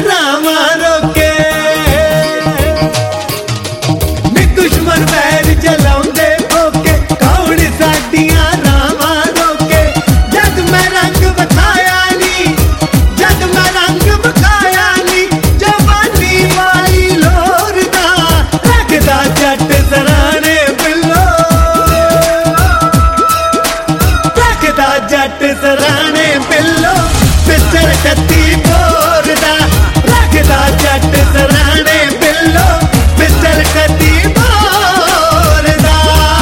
रामा रोके नी दुश्मन वैर जलाउंदे भोके कौन साडियां रामा रोके जद मैं रंग बखाया नी जद मैं रंग बखाया नी जवानी वाली लोर दा रखदा जट सराणे बिल्लो रखदा जट सराणे बिल्लो पिस्तर कत्ती बोरदा रखदा जट सराणे बिल्लो पिस्तर कत्ती बोरदा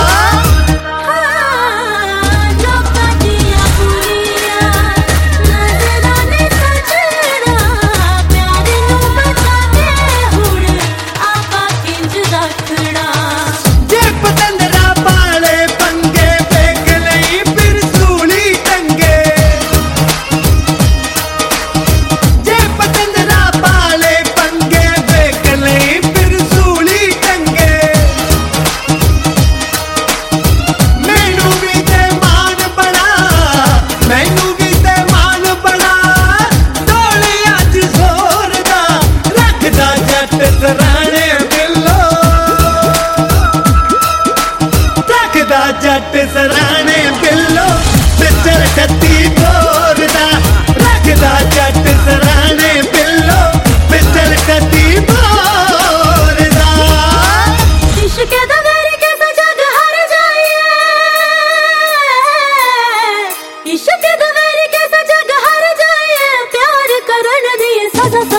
जे पतंदरा पाले पंगे वेख लई फिर सूली टंगे जे पतंदरा पाले पंगे वेख लई फिर सूली टंगे मैनू भी ते मान बड़ा मैनू भी ते मान बड़ा डोले अज जोर दा रखदा जट सराणे बिल्लो रखदा जट सराणे बिल्लो पिस्तर कत्ती बोरदा रखदा जट सराणे बिल्लो पिस्तर कत्ती बोरदा इश्क दा वैर कैसा जग हार जाए इश्क दा वैर कैसा जग हार जाए प्यार करन दी सजा